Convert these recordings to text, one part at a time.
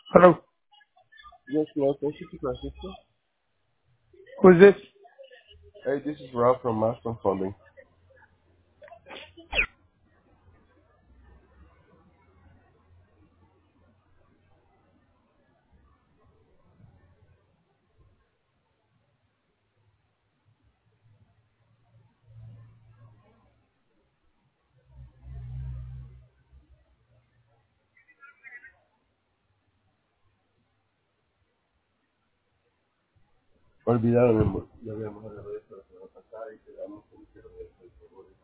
Hello. Yes, hello. Can you speak to Francisco? Who's this? Hey, this is Rob from Milestone Funding. Olvidaron, mi amor. Ya habíamos hablado de esto la semana pasada y quedamos con que lo voy a hacer por favor.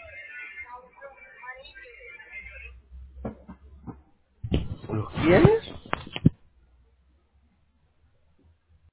¿Los tienes?